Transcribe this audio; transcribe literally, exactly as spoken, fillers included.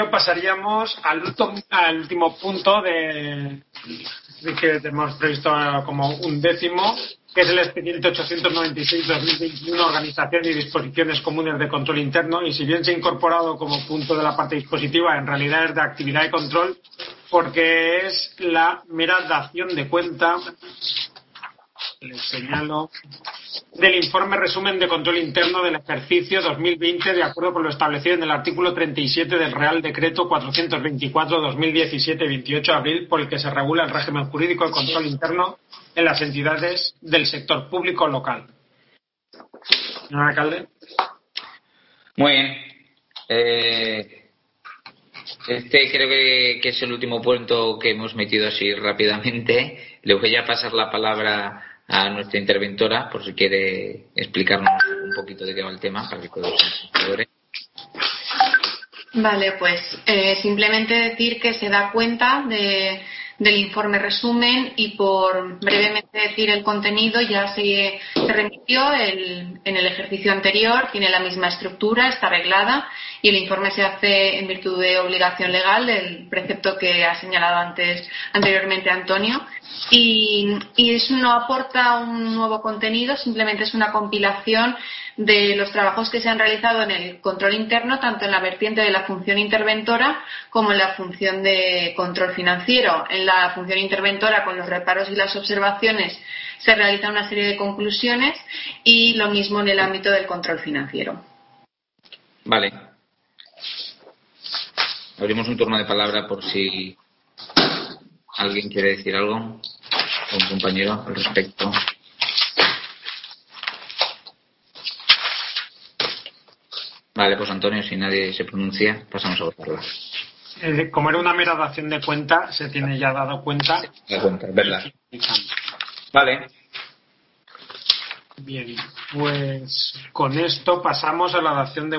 pasaríamos al último, al último punto de, de que tenemos previsto como un décimo, que es el expediente ochocientos noventa y seis barra dos mil veintiuno, Organización y Disposiciones Comunes de Control Interno, y si bien se ha incorporado como punto de la parte dispositiva, en realidad es de actividad de control, porque es la mera dación de cuenta, les señalo, del informe resumen de control interno del ejercicio dos mil veinte, de acuerdo con lo establecido en el artículo treinta y siete del Real Decreto cuatrocientos veinticuatro barra dos mil diecisiete, veintiocho de abril, por el que se regula el régimen jurídico de control interno en las entidades del sector público local. Señor alcalde. Muy bien. Eh, este creo que, que es el último punto que hemos metido así rápidamente. Le voy a pasar la palabra a nuestra interventora por si quiere explicarnos un poquito de qué va el tema para que todos los espectadores. Vale, pues eh, simplemente decir que se da cuenta de, del informe resumen, y por brevemente decir el contenido, ya se, se remitió el, en el ejercicio anterior, tiene la misma estructura, está arreglada, y el informe se hace en virtud de obligación legal, del precepto que ha señalado antes anteriormente Antonio, y, y eso no aporta un nuevo contenido, simplemente es una compilación de los trabajos que se han realizado en el control interno, tanto en la vertiente de la función interventora como en la función de control financiero. En la función interventora, con los reparos y las observaciones, se realiza una serie de conclusiones, y lo mismo en el ámbito del control financiero. Vale. Abrimos un turno de palabra por si alguien quiere decir algo, un compañero al respecto. Vale, pues Antonio, si nadie se pronuncia, pasamos a votarla. Eh, como era una mera dación de cuenta, se tiene ya dado cuenta. Sí, da cuenta, es verdad. Vale. Bien, pues con esto pasamos a la dación de